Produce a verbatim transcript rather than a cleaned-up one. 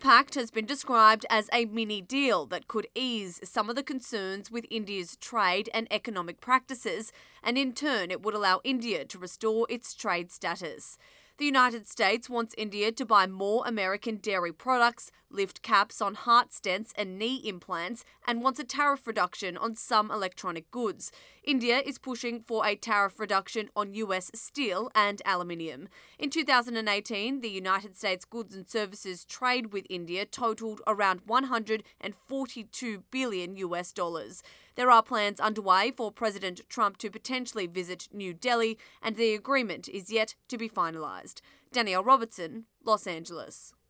pact has been described as a mini deal that could ease some of the concerns with India's trade and economic practices, and in turn it would allow India to restore its trade status. The United States wants India to buy more American dairy products, lift caps on heart stents and knee implants, and wants a tariff reduction on some electronic goods. India is pushing for a tariff reduction on U S steel and aluminium. In two thousand eighteen, the United States goods and services trade with India totaled around one hundred forty-two billion U S dollars. There are plans underway for President Trump to potentially visit New Delhi, and the agreement is yet to be finalised. Danielle Robertson, Los Angeles.